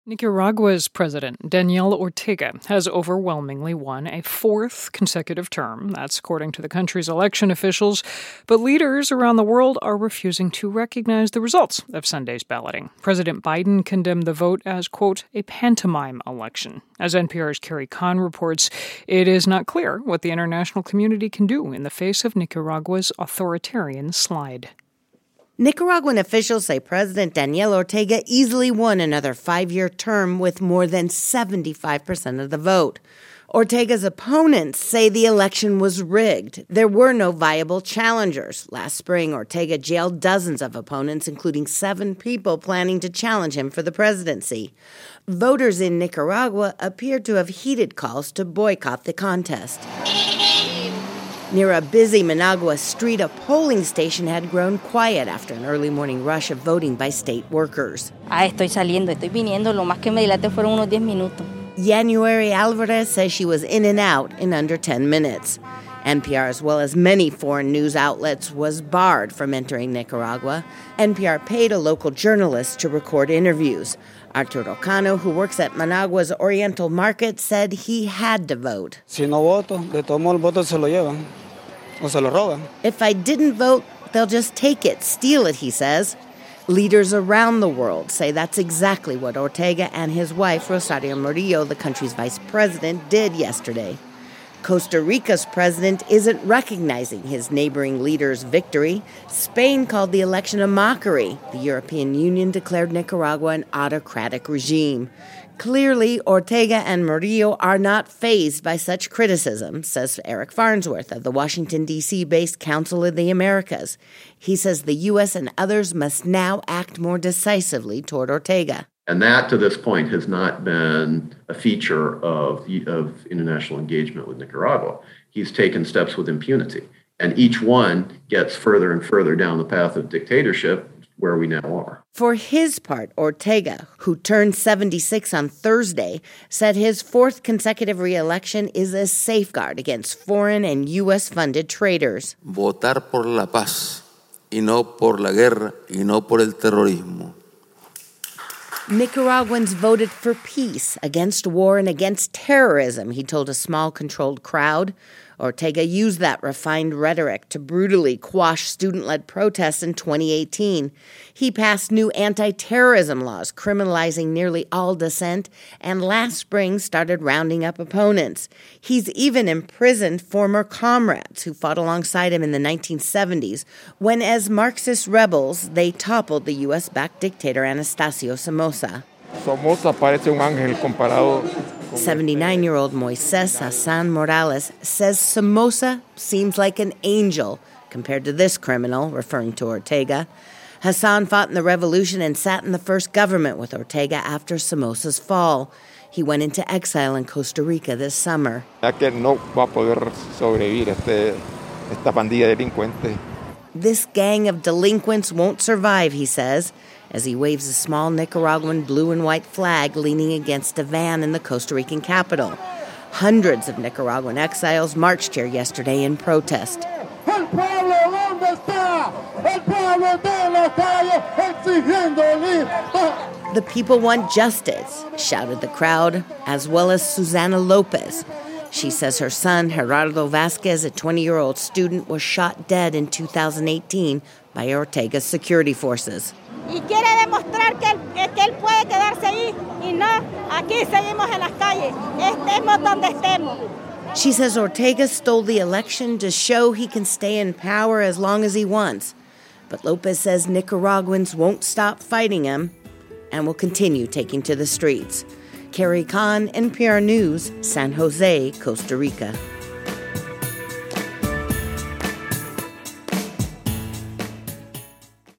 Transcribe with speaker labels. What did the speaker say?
Speaker 1: Nicaragua's president, Daniel Ortega, has overwhelmingly won a fourth consecutive term. That's according to the country's election officials. But leaders around the world are refusing to recognize the results of Sunday's balloting. President Biden condemned the vote as, quote, a pantomime election. As NPR's Carrie Kahn reports, it is not clear what the international community can do in the face of Nicaragua's authoritarian slide.
Speaker 2: Nicaraguan officials say President Daniel Ortega easily won another 5-year term with more than 75% of the vote. Ortega's opponents say the election was rigged. There were no viable challengers. Last spring, Ortega jailed dozens of opponents, including 7 people planning to challenge him for the presidency. Voters in Nicaragua appear to have heeded calls to boycott the contest. Near a busy Managua street, a polling station had grown quiet after an early morning rush of voting by state workers.
Speaker 3: Estoy viniendo, lo más que me dilaté fueron unos 10 minutos.
Speaker 2: January Alvarez says she was in and out in under 10 minutes. NPR, as well as many foreign news outlets, was barred from entering Nicaragua. NPR paid a local journalist to record interviews. Arturo Cano, who works at Managua's Oriental Market, said he had to vote.
Speaker 4: Si no voto, de todo modo el voto se lo llevan o se lo roban.
Speaker 2: If I didn't vote, they'll just take it, steal it, he says. Leaders around the world say that's exactly what Ortega and his wife, Rosario Murillo, the country's vice president, did yesterday. Costa Rica's president isn't recognizing his neighboring leader's victory. Spain called the election a mockery. The European Union declared Nicaragua an autocratic regime. Clearly, Ortega and Murillo are not fazed by such criticism, says Eric Farnsworth of the Washington, D.C.-based Council of the Americas. He says the U.S. and others must now act more decisively toward Ortega.
Speaker 5: And that, to this point, has not been a feature of international engagement with Nicaragua. He's taken steps with impunity. And each one gets further and further down the path of dictatorship where we now are.
Speaker 2: For his part, Ortega, who turned 76 on Thursday, said his 4th consecutive re-election is a safeguard against foreign and U.S.-funded traitors.
Speaker 6: Votar por la paz y no por la guerra y no por el terrorismo.
Speaker 2: Nicaraguans voted for peace, against war, and against terrorism, he told a small, controlled crowd. Ortega used that refined rhetoric to brutally quash student-led protests in 2018. He passed new anti-terrorism laws criminalizing nearly all dissent, and last spring started rounding up opponents. He's even imprisoned former comrades who fought alongside him in the 1970s, when as Marxist rebels, they toppled the U.S.-backed dictator Anastasio Somoza.
Speaker 7: Somoza parece un ángel comparado.
Speaker 2: 79-year-old Moises Hassan Morales says Somoza seems like an angel compared to this criminal, referring to Ortega. Hassan fought in the revolution and sat in the first government with Ortega after Somoza's fall. He went into exile in Costa Rica this summer.
Speaker 7: Que no va a poder sobrevivir esta pandilla de delincuentes.
Speaker 2: This gang of delinquents won't survive, he says, as he waves a small Nicaraguan blue and white flag leaning against a van in the Costa Rican capital. Hundreds of Nicaraguan exiles marched here yesterday in protest.
Speaker 8: El pueblo, ¿dónde está? El pueblo está en la calle exigiendo libertad.
Speaker 2: The people want justice, shouted the crowd, as well as Susana Lopez. She says her son, Gerardo Vasquez, a 20-year-old student, was shot dead in 2018 by Ortega's security forces.
Speaker 3: Y quiere demostrar que él puede quedarse ahí y no, aquí seguimos en las calles, estemos donde estemos.
Speaker 2: She says Ortega stole the election to show he can stay in power as long as he wants. But Lopez says Nicaraguans won't stop fighting him and will continue taking to the streets. Carrie Kahn, NPR News, San Jose, Costa Rica.